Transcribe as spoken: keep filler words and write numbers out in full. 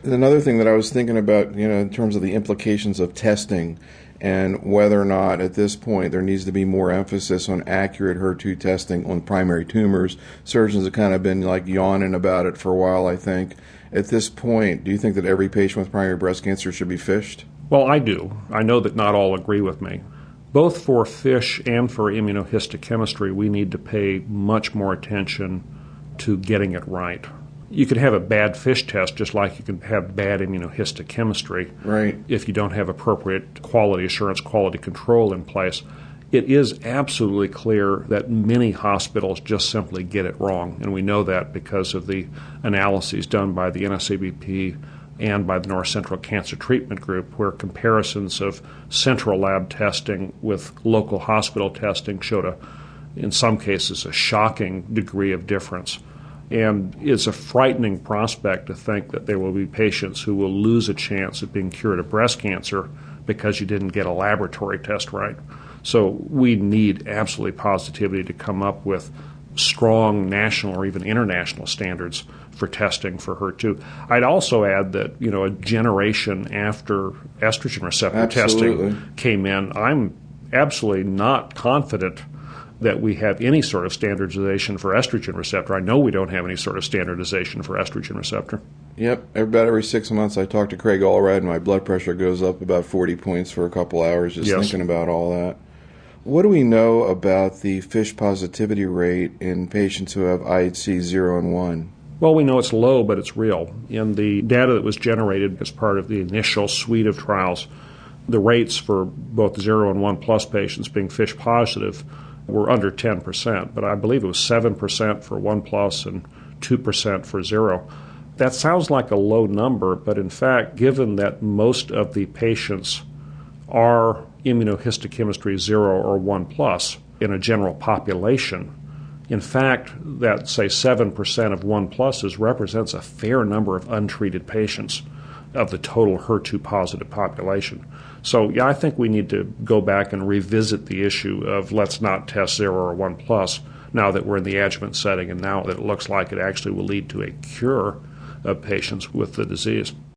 Another thing that I was thinking about, you know, in terms of the implications of testing and whether or not at this point there needs to be more emphasis on accurate H E R two testing on primary tumors. Surgeons have kind of been like yawning about it for a while, I think. At this point, do you think that every patient with primary breast cancer should be fished? Well, I do. I know that not all agree with me. Both for FISH and for immunohistochemistry, we need to pay much more attention to getting it right. You could have a bad FISH test just like you can have bad immunohistochemistry right. if you don't have appropriate quality assurance, quality control in place. It is absolutely clear that many hospitals just simply get it wrong, and we know that because of the analyses done by the N S A B P and by the North Central Cancer Treatment Group, where comparisons of central lab testing with local hospital testing showed, a, in some cases, a shocking degree of difference. And it's a frightening prospect to think that there will be patients who will lose a chance of being cured of breast cancer because you didn't get a laboratory test right. So we need absolutely positivity to come up with strong national or even international standards for testing for H E R two. I'd also add that, you know, a generation after estrogen receptor absolutely. testing came in, I'm absolutely not confident that we have any sort of standardization for estrogen receptor. I know we don't have any sort of standardization for estrogen receptor. Yep. About every six months I talk to Craig Allred and my blood pressure goes up about forty points for a couple hours just yes. thinking about all that. What do we know about the FISH positivity rate in patients who have I H C zero and one? Well, we know it's low, but it's real. In the data that was generated as part of the initial suite of trials, the rates for both zero and one plus patients being FISH positive were under ten percent, but I believe it was seven percent for one plus and two percent for zero. That sounds like a low number, but in fact, given that most of the patients are immunohistochemistry zero or one plus in a general population, in fact, that, say, seven percent of one pluses represents a fair number of untreated patients of the total H E R two positive population. So, yeah, I think we need to go back and revisit the issue of let's not test zero or one plus now that we're in the adjuvant setting and now that it looks like it actually will lead to a cure of patients with the disease.